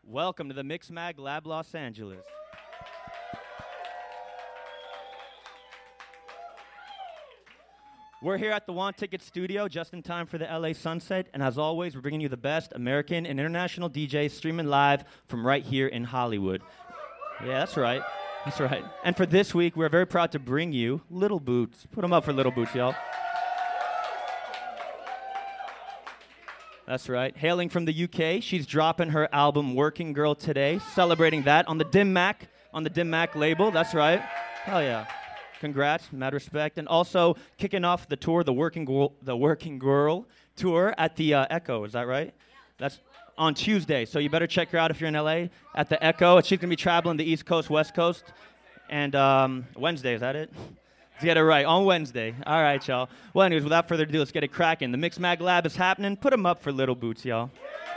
Welcome to the Mixmag Lab Los Angeles. We're here at the Want Ticket Studio just in time for the LA sunset, and as always, we're bringing you the best American and international DJs streaming live from right here in Hollywood. Yeah, that's right. That's right. And for this week, we're very proud to bring you Little Boots. Put them up for Little Boots, y'all. That's right. Hailing from the UK, she's dropping her album Working Girl today, celebrating that on the Dim Mak label. That's right. Hell yeah. Congrats, mad respect. And also kicking off the tour, the Working Girl tour at the Echo. Is that right? Yeah. That's on Tuesday. So you better check her out if you're in LA at the Echo. She's going to be traveling the East Coast, West Coast. And Wednesday, is that it? Let's get it right. On Wednesday. All right, y'all. Well, anyways, without further ado, let's get it cracking. The Mixmag Lab is happening. Put them up for Little Boots, y'all.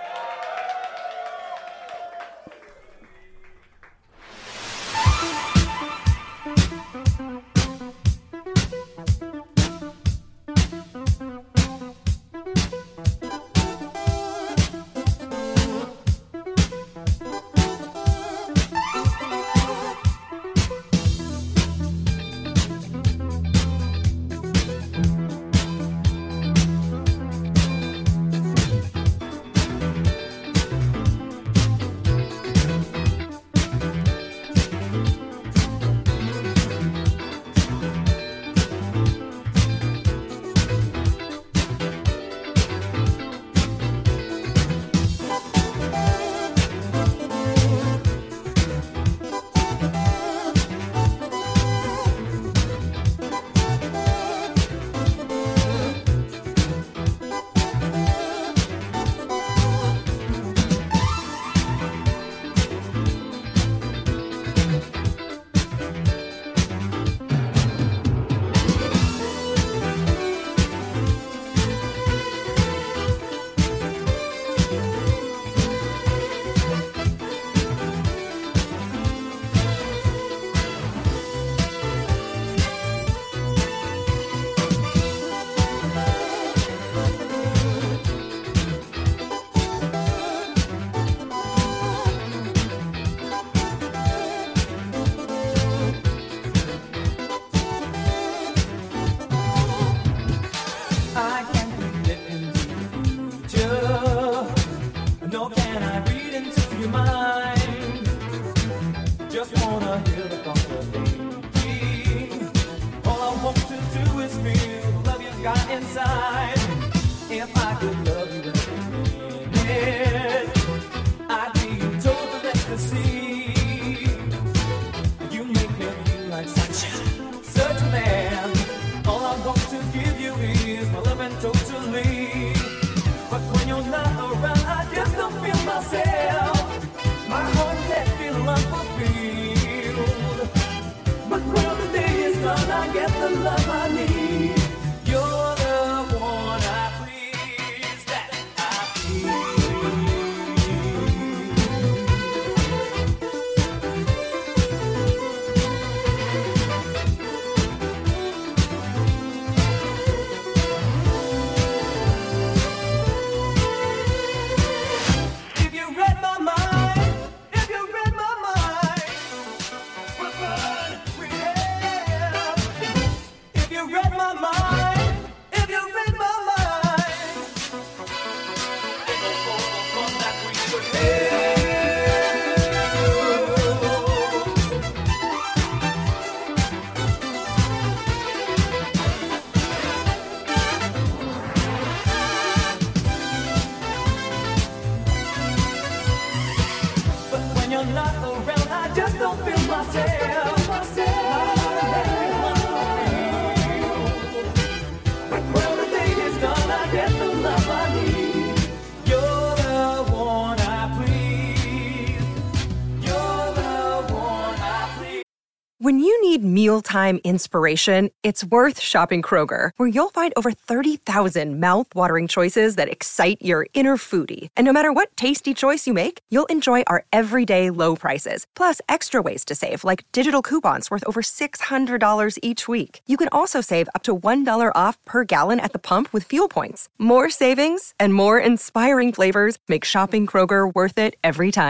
When you need mealtime inspiration, it's worth shopping Kroger, where you'll find over 30,000 mouth-watering choices that excite your inner foodie. And no matter what tasty choice you make, you'll enjoy our everyday low prices, plus extra ways to save, like digital coupons worth over $600 each week. You can also save up to $1 off per gallon at the pump with fuel points. More savings and more inspiring flavors make shopping Kroger worth it every time.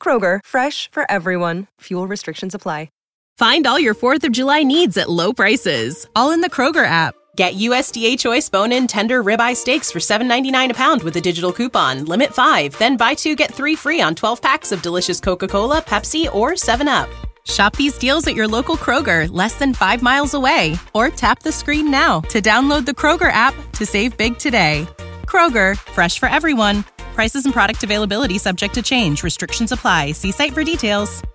Kroger, fresh for everyone. Fuel restrictions apply. Find all your 4th of July needs at low prices, all in the Kroger app. Get USDA Choice bone-in tender ribeye steaks for $7.99 a pound with a digital coupon. Limit 5. Then buy 2, get 3 free on 12 packs of delicious Coca-Cola, Pepsi, or 7-Up. Shop these deals at your local Kroger, less than 5 miles away. Or tap the screen now to download the Kroger app to save big today. Kroger, fresh for everyone. Prices and product availability subject to change. Restrictions apply. See site for details.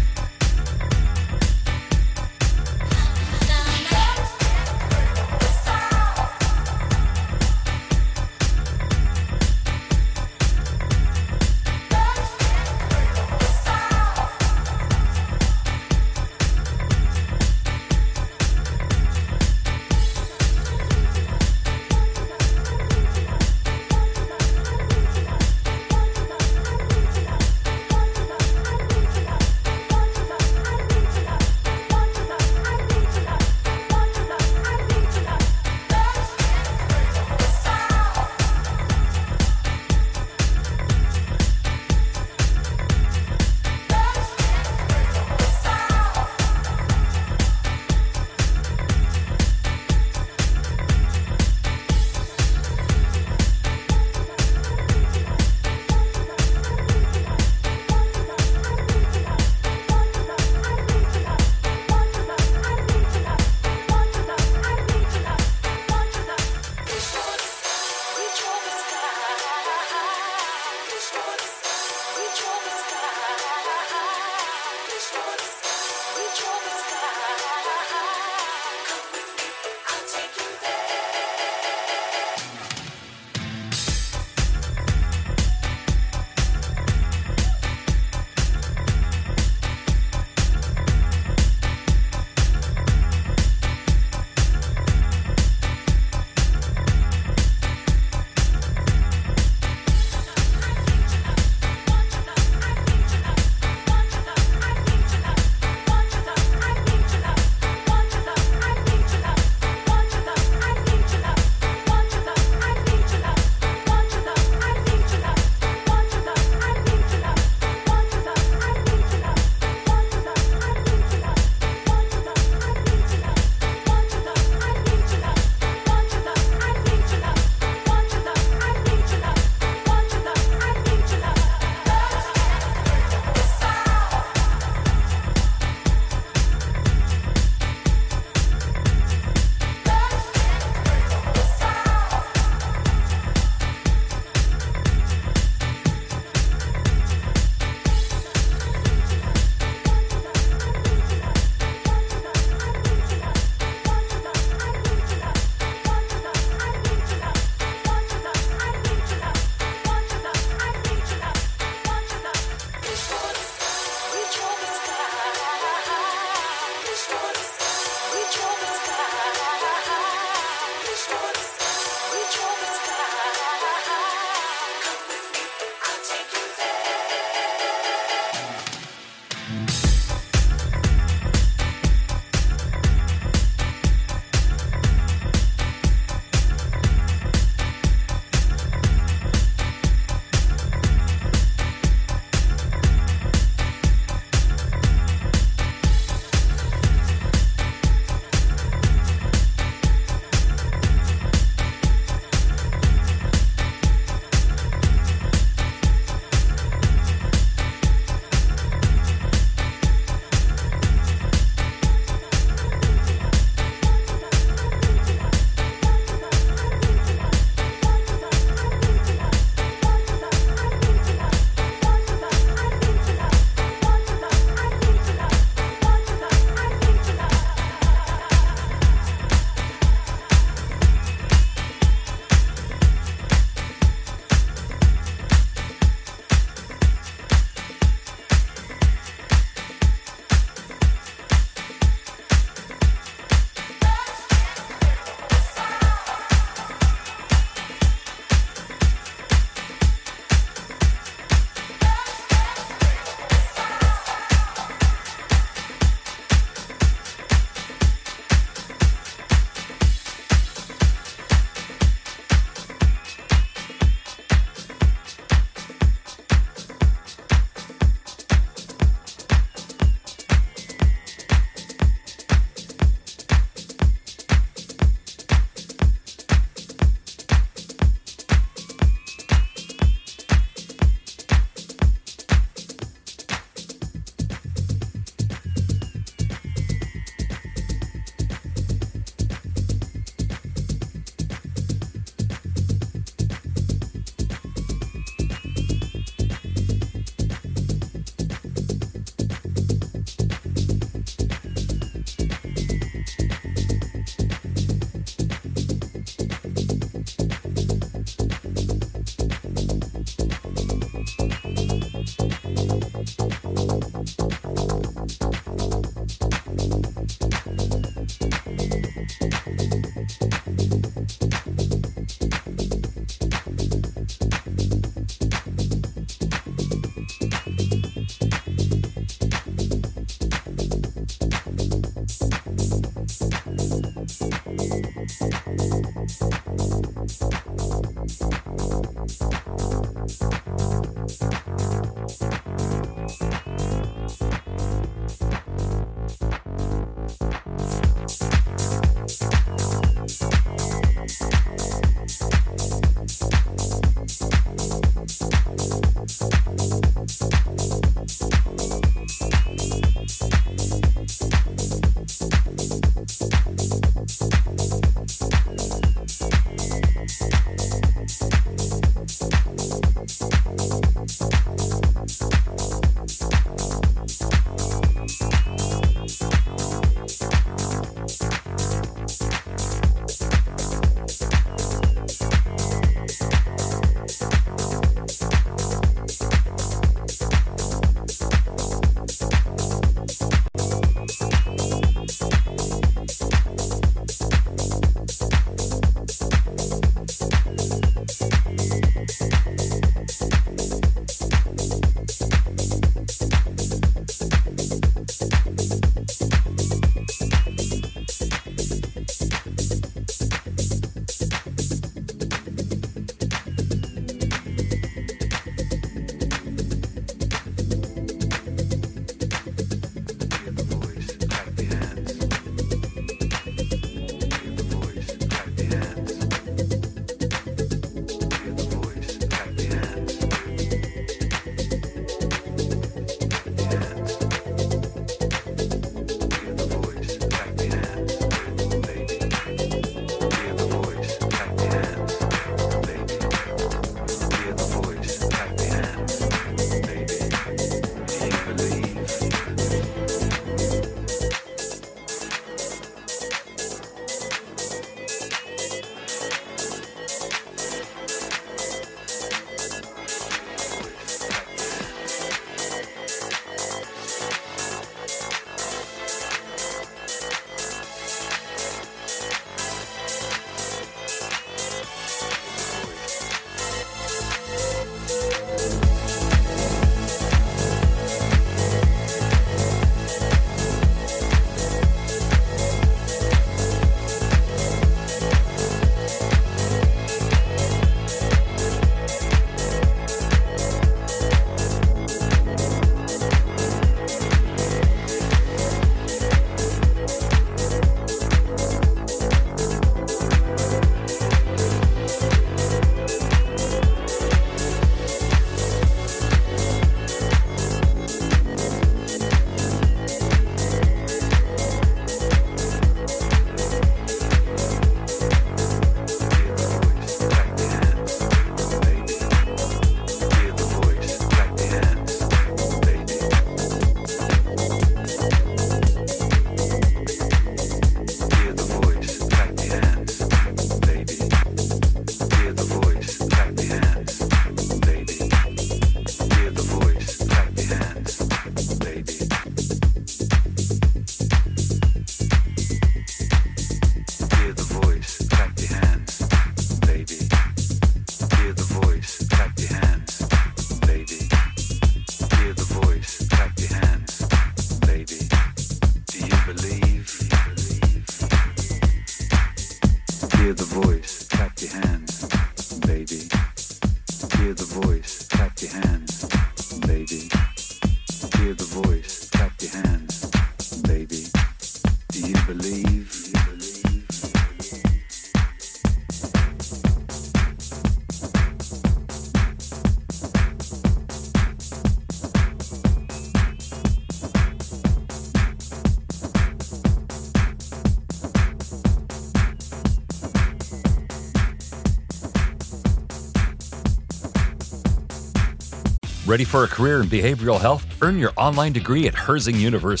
Ready for a career in behavioral health? Earn your online degree at Herzing University. Choose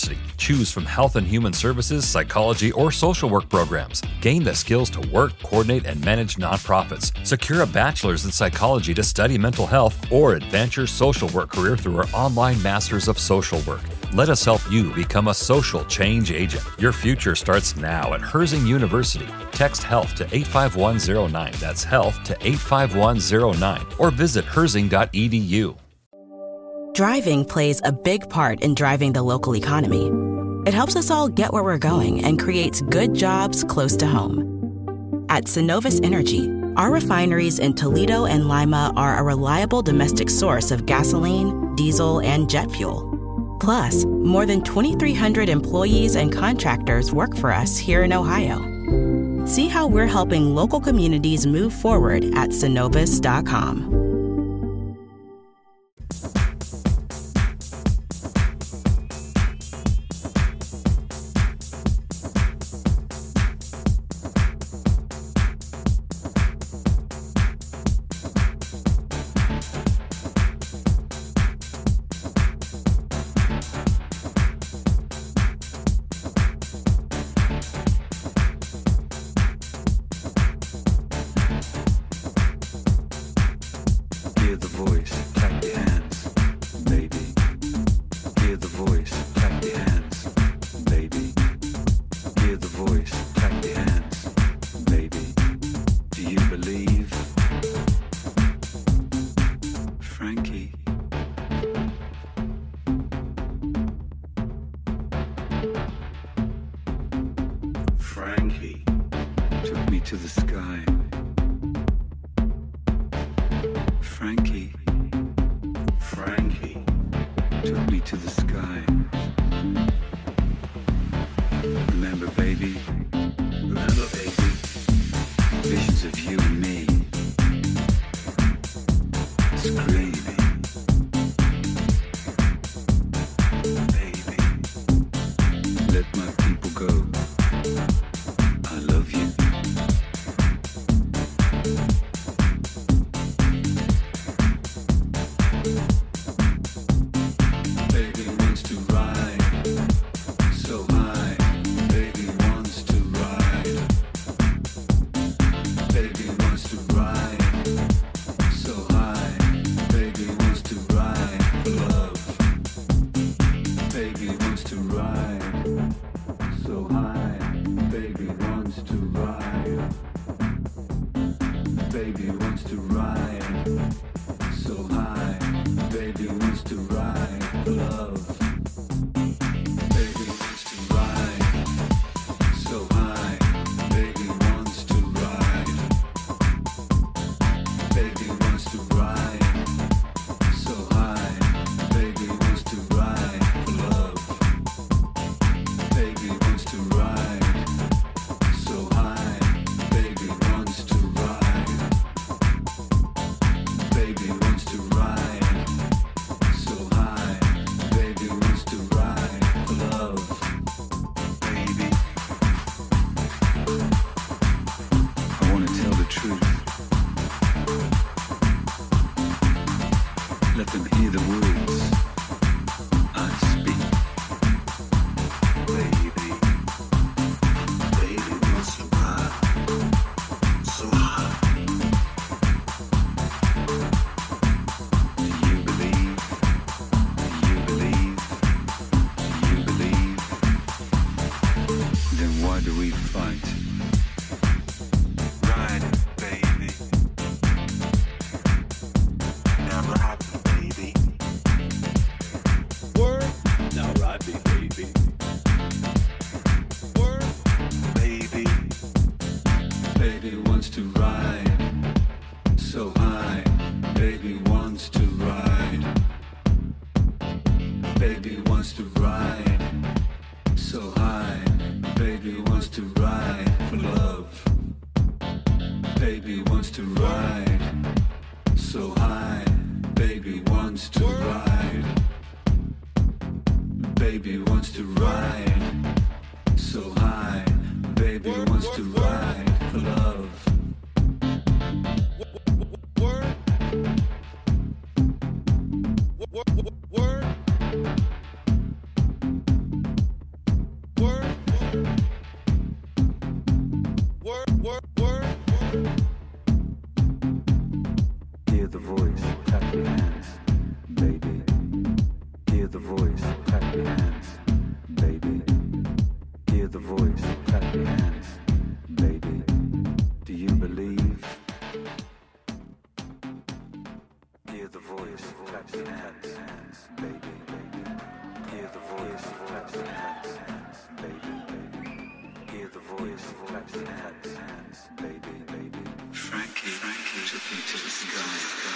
choose from health and human services, psychology, or social work programs. Gain the skills to work, coordinate, and manage nonprofits. Secure a bachelor's in psychology to study mental health, or advance your social work career through our online Masters of Social Work. Let us help you become a social change agent. Your future starts now at Herzing University. Text HEALTH to 85109. That's HEALTH to 85109. Or visit herzing.edu. Driving plays a big part in driving the local economy. It helps us all get where we're going and creates good jobs close to home. At Synovus Energy, our refineries in Toledo and Lima are a reliable domestic source of gasoline, diesel, and jet fuel. Plus, more than 2,300 employees and contractors work for us here in Ohio. See how we're helping local communities move forward at Synovus.com. Frankie took me to the sky. Frankie took me to the sky. Remember, baby, visions of you and me, screaming, baby, let my people go. I love you. Baby wants to ride so high. Baby wants to ride. Baby wants to ride so high. Baby wants to ride for love. Baby wants to ride so high. Baby wants to ride. Baby wants to ride so high. Baby wants to ride for love. Baby wants to ride so high. Baby wants to ride. Baby wants to ride so high. Baby wants to ride for love. Baby wants to ride so high. Baby wants to ride. Baby wants to ride so high. Baby wants to ride for love. Baby, I want to tell the truth. Let them hear the words I speak. Baby wants to ride so high. Do you believe? Do you believe? Do you believe? Then why do we fight? Ride it, baby. Now ride me, baby. Word. Now ride me, baby. Word. Baby. Baby wants to ride so high. Baby wants to ride. Baby wants to ride so high. Baby wants to ride for love. Baby wants to ride so high. Baby wants to ride. Baby wants to ride so high. Baby wants to ride for love. Hear the voice, clap your hands, baby. Hear the voice, clap your hands, baby. Hear the voice, clap your hands, baby. Do you believe? Hear the voice, clap your hands, baby. Hear the voice, clap your hands, baby. Hear the voice, clap your hands, baby. Frankie took me to the sky.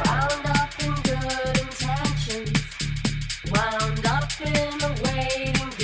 Wound up in a waiting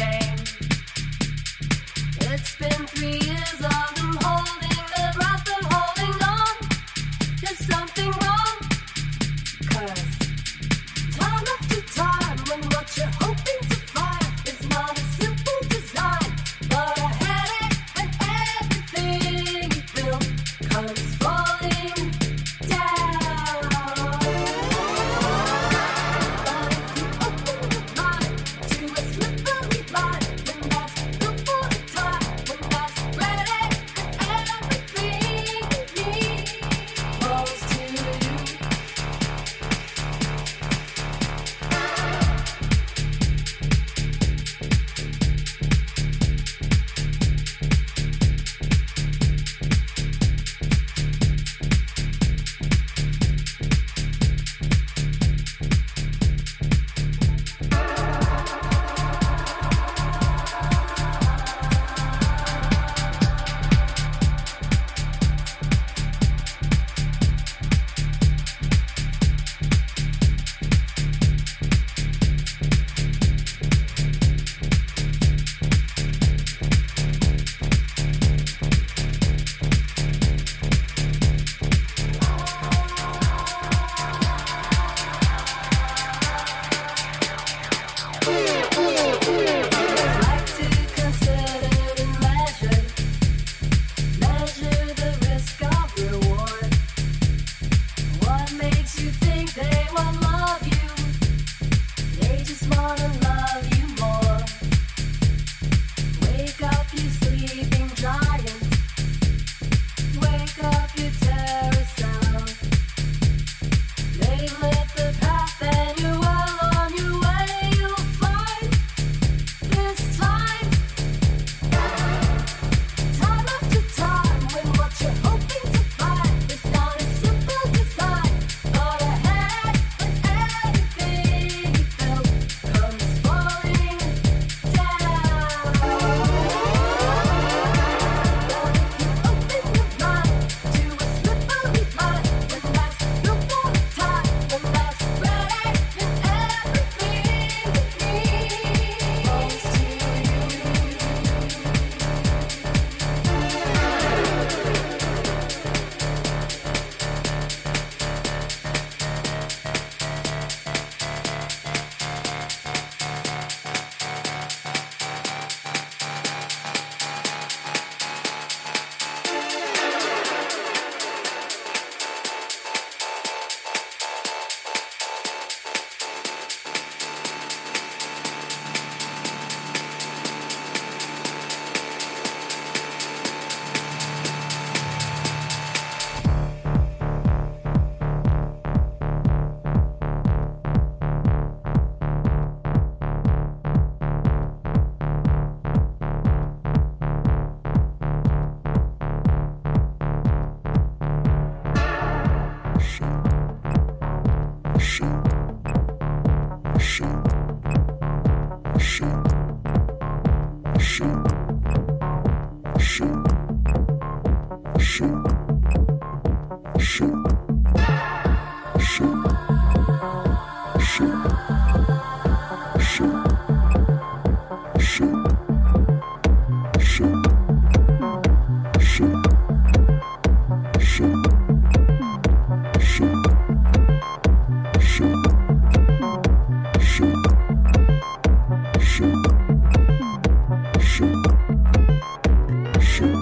Shoot.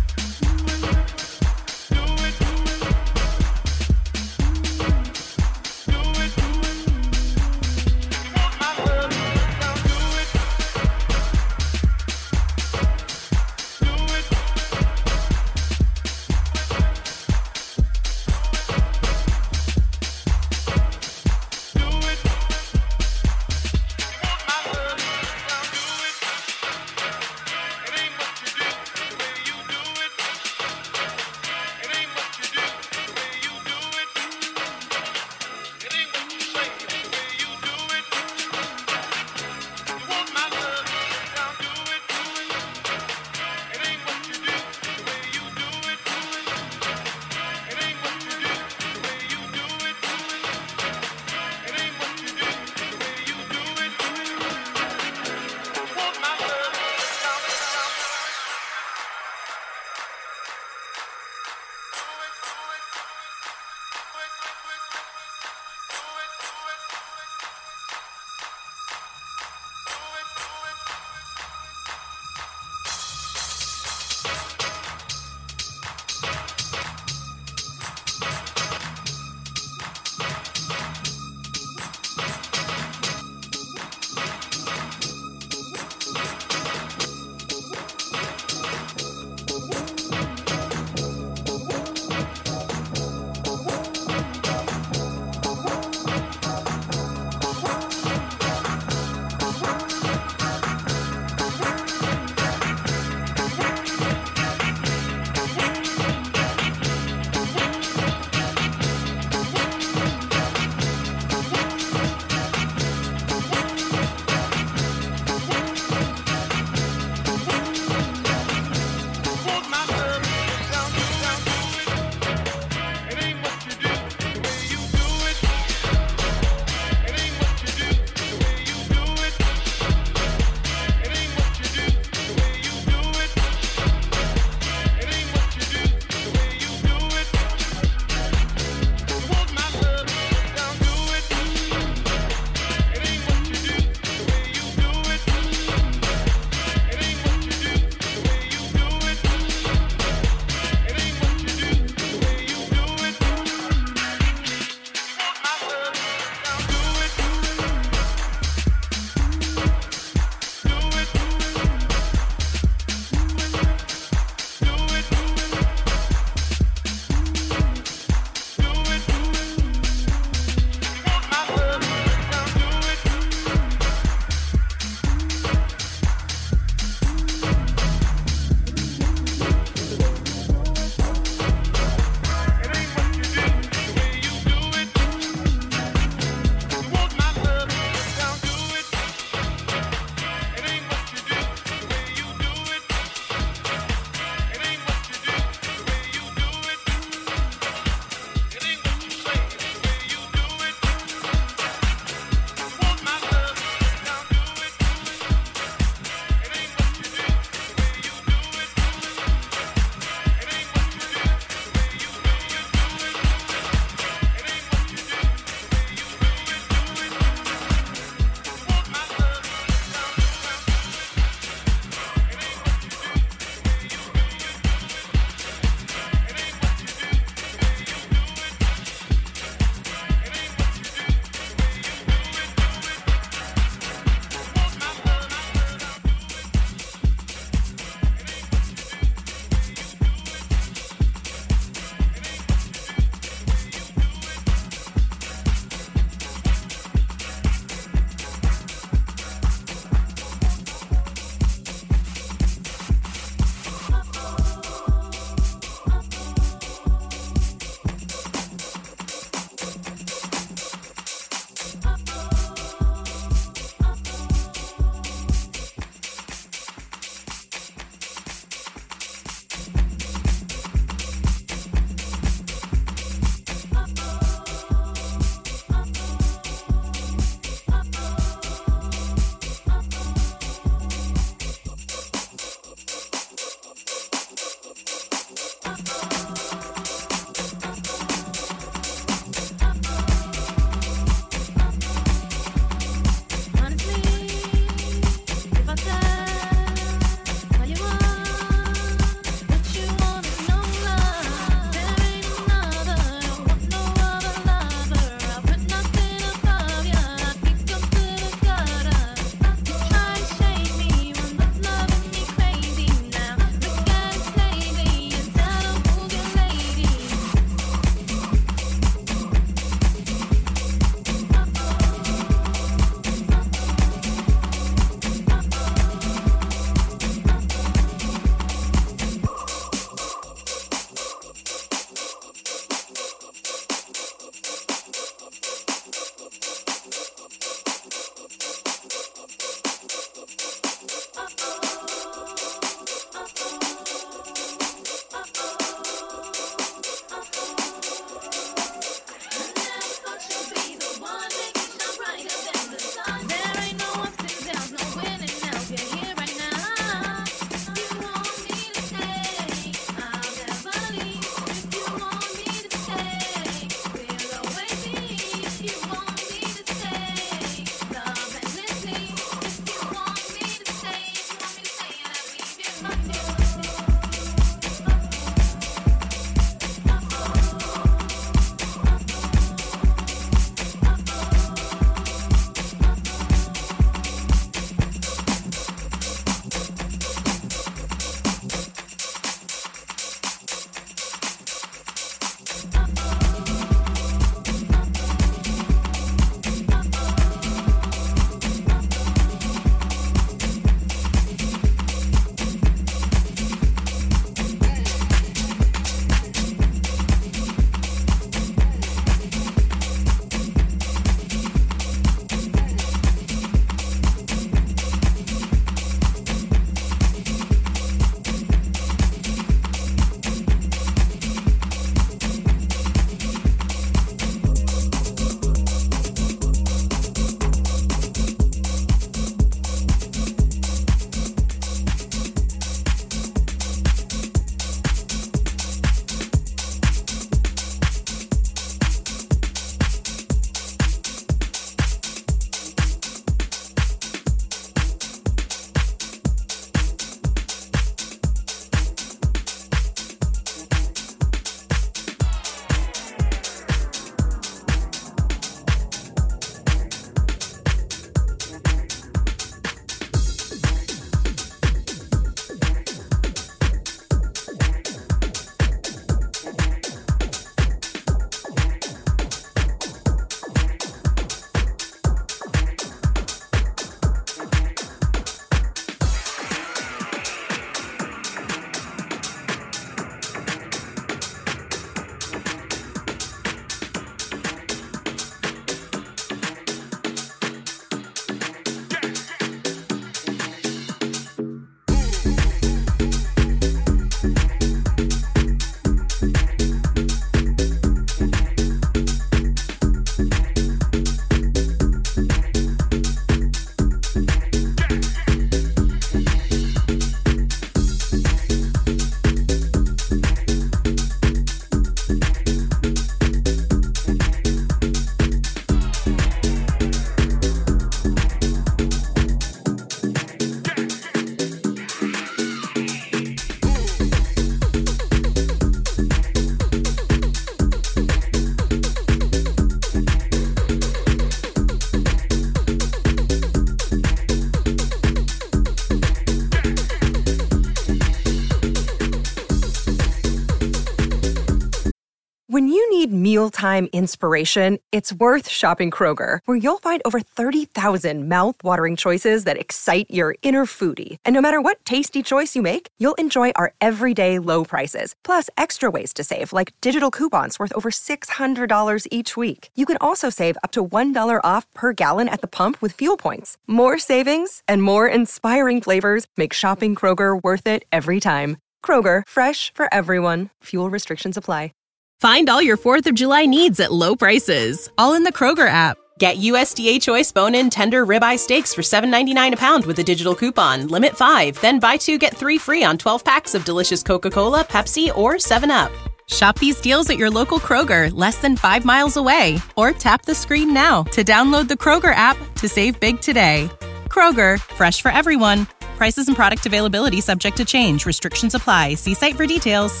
When you need mealtime inspiration, it's worth shopping Kroger, where you'll find over 30,000 mouth-watering choices that excite your inner foodie. And no matter what tasty choice you make, you'll enjoy our everyday low prices, plus extra ways to save, like digital coupons worth over $600 each week. You can also save up to $1 off per gallon at the pump with fuel points. More savings and more inspiring flavors make shopping Kroger worth it every time. Kroger, fresh for everyone. Fuel restrictions apply. Find all your 4th of July needs at low prices, all in the Kroger app. Get USDA Choice bone-in tender ribeye steaks for $7.99 a pound with a digital coupon. Limit 5, then buy 2, get 3 free on 12 packs of delicious Coca-Cola, Pepsi, or 7-Up. Shop these deals at your local Kroger, less than 5 miles away. Or tap the screen now to download the Kroger app to save big today. Kroger, fresh for everyone. Prices and product availability subject to change. Restrictions apply. See site for details.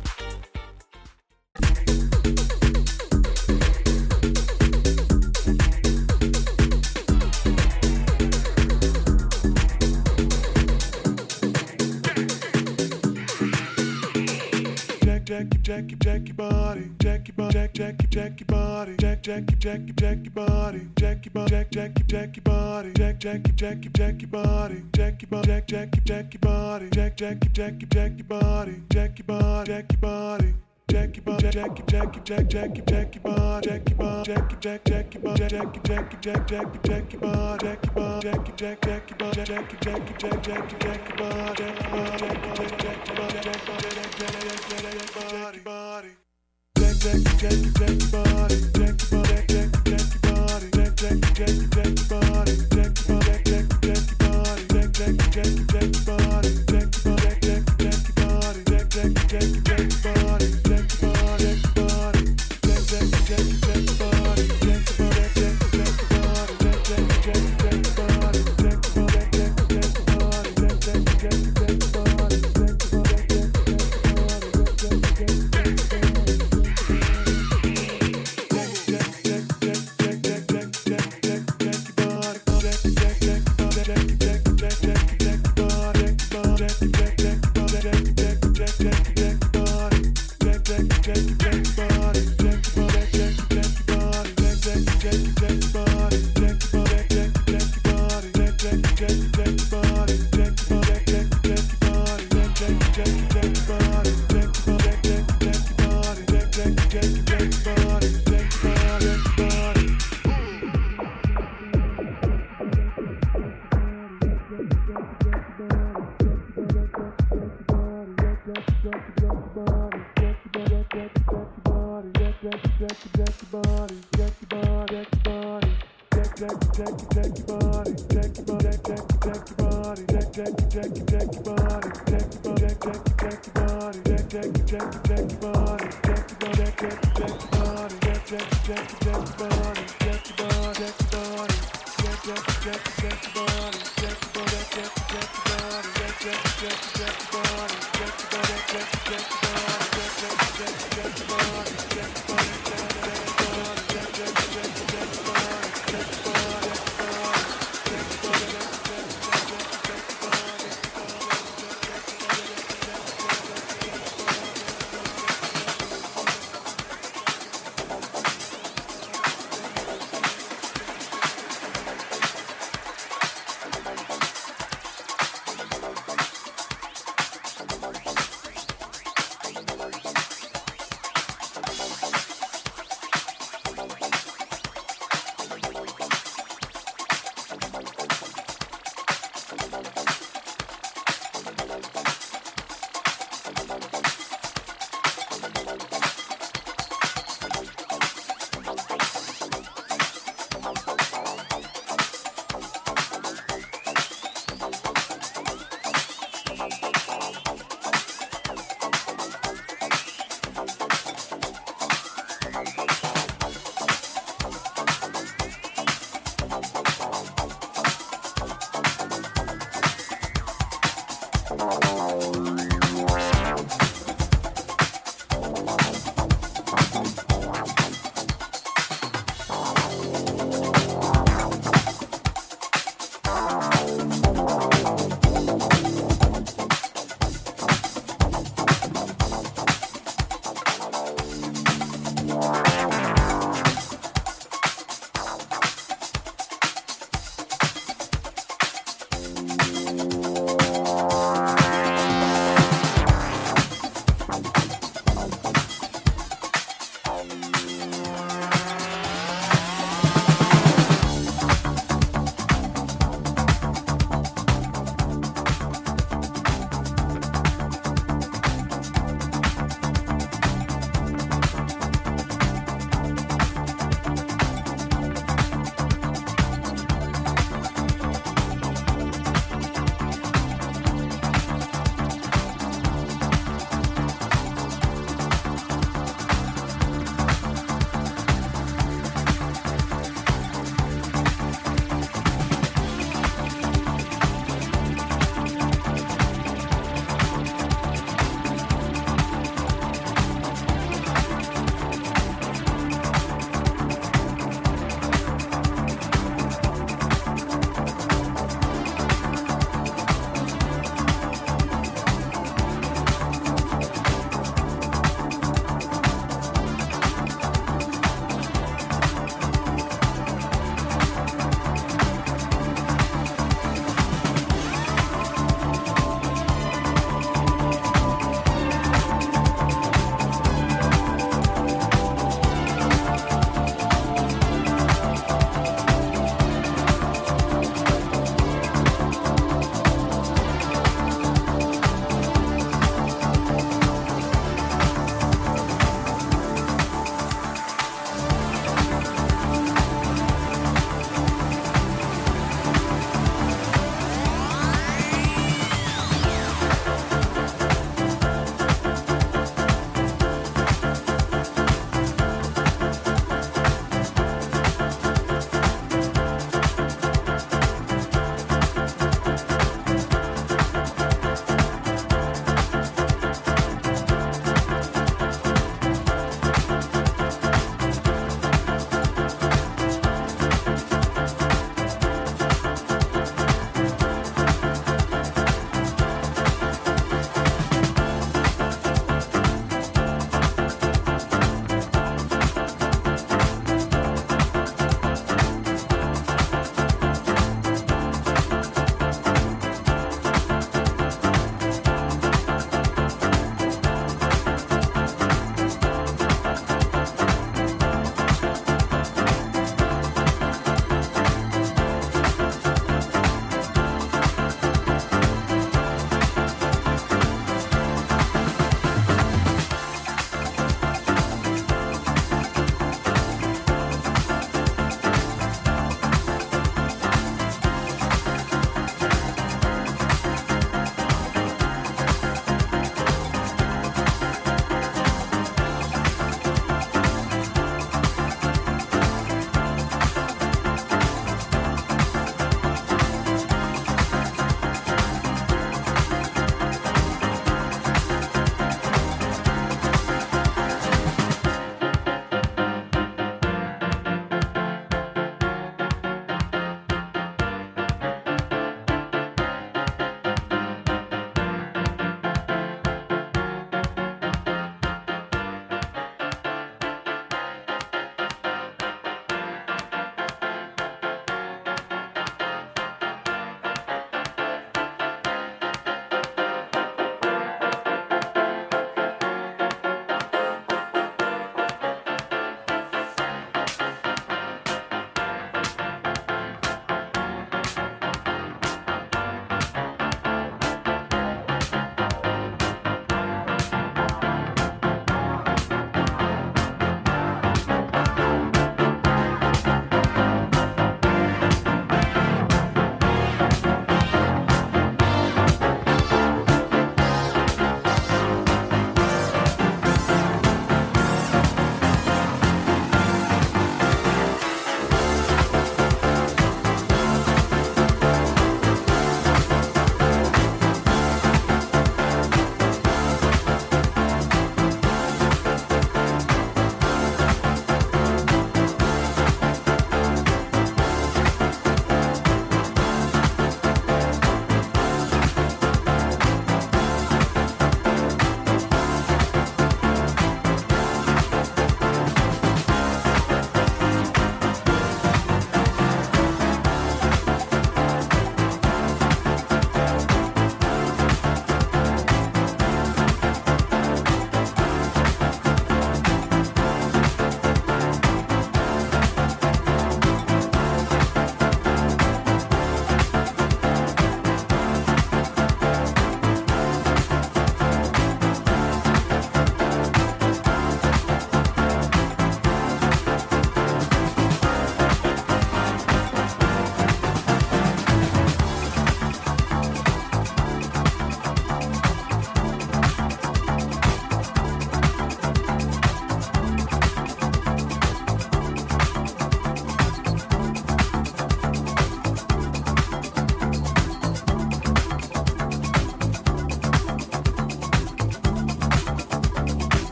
Jack your body, jack your body, jack your body, jack your body, jack your body, jack your body, jack your body, jack your body, jack your body, jack your body, jack your body, jack your body, jack your body. Jack your body, jack your body, jack your body, jack your body, jack your body, jack your body, jack your body,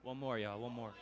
One more, y'all. One more.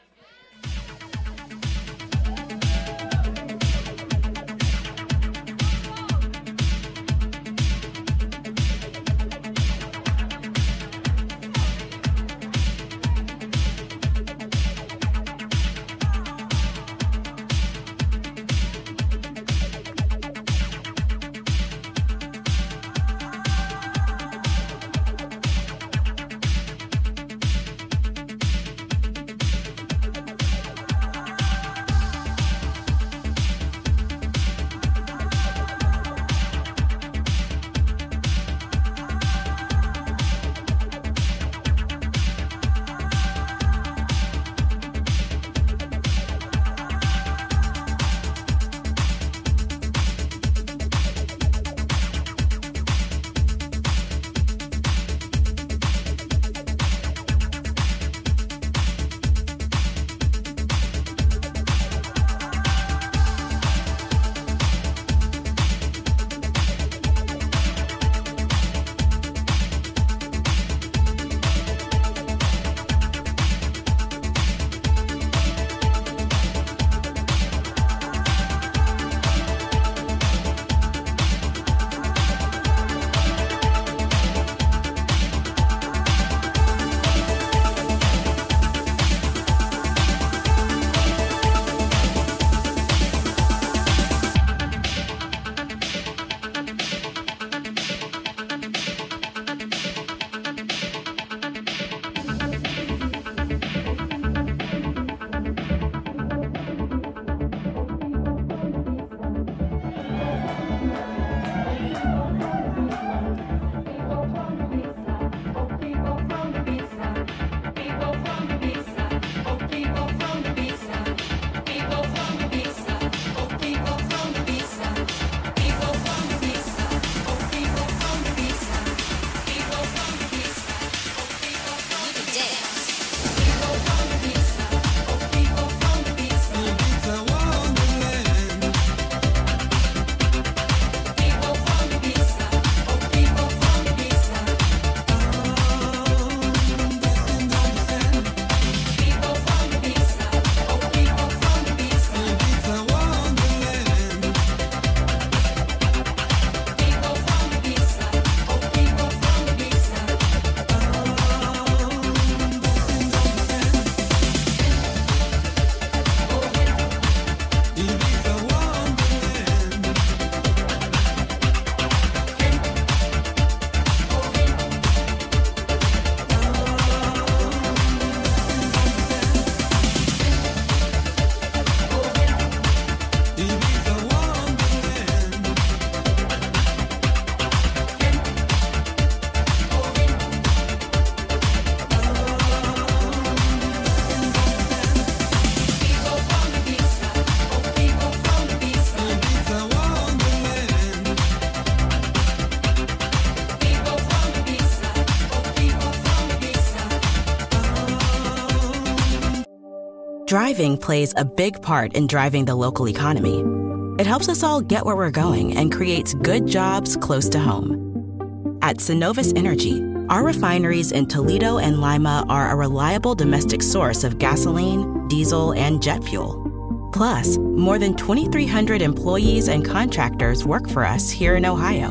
Driving plays a big part in driving the local economy. It helps us all get where we're going and creates good jobs close to home. At Synovus Energy, our refineries in Toledo and Lima are a reliable domestic source of gasoline, diesel, and jet fuel. Plus, more than 2,300 employees and contractors work for us here in Ohio.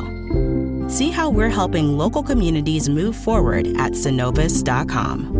See how we're helping local communities move forward at Synovus.com.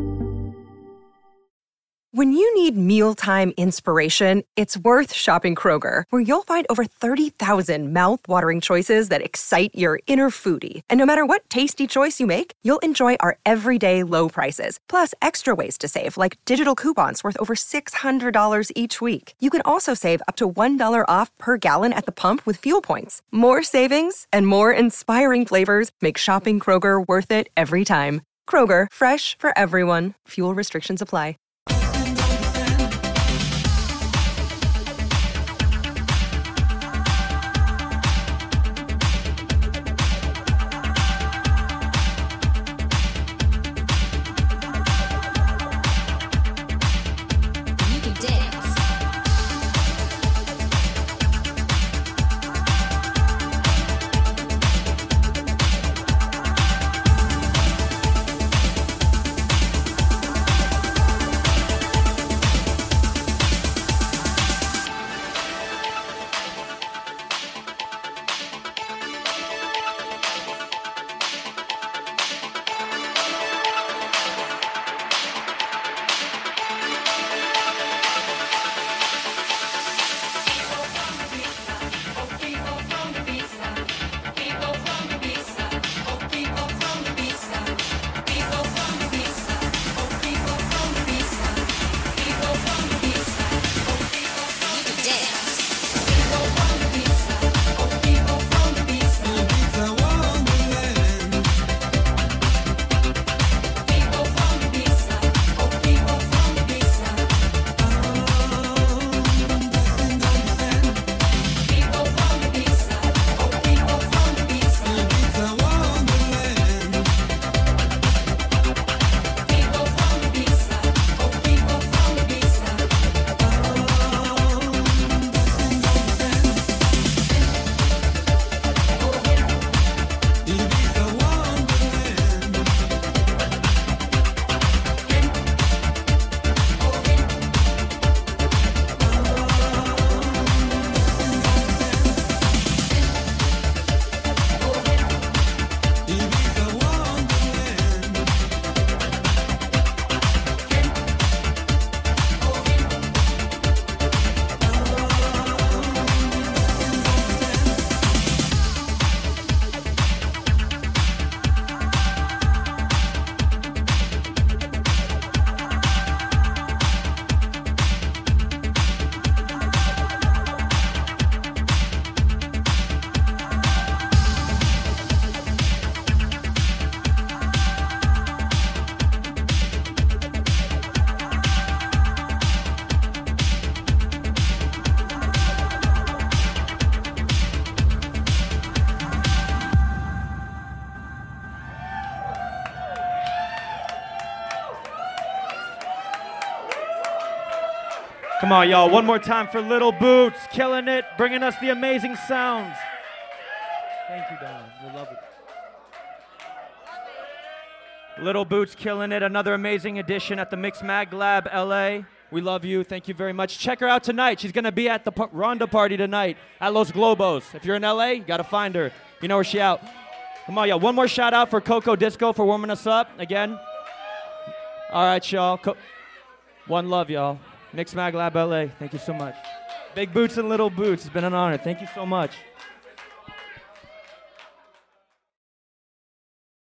When you need mealtime inspiration, it's worth shopping Kroger, where you'll find over 30,000 mouth-watering choices that excite your inner foodie. And no matter what tasty choice you make, you'll enjoy our everyday low prices, plus extra ways to save, like digital coupons worth over $600 each week. You can also save up to $1 off per gallon at the pump with fuel points. More savings and more inspiring flavors make shopping Kroger worth it every time. Kroger, fresh for everyone. Fuel restrictions apply. Come on, y'all. One more time for Little Boots. Killing it. Bringing us the amazing sounds. Thank you, Don. We love it. Little Boots killing it. Another amazing edition at the Mix Mag Lab, LA. We love you. Thank you very much. Check her out tonight. She's going to be at the Ronda party tonight at Los Globos. If you're in LA, you got to find her. You know where she out. Come on, y'all. One more shout out for Coco Disco for warming us up again. All right, y'all. One love, y'all. Mix Mag Lab LA. Thank you so much. Big Boots and Little Boots. It's been an honor. Thank you so much.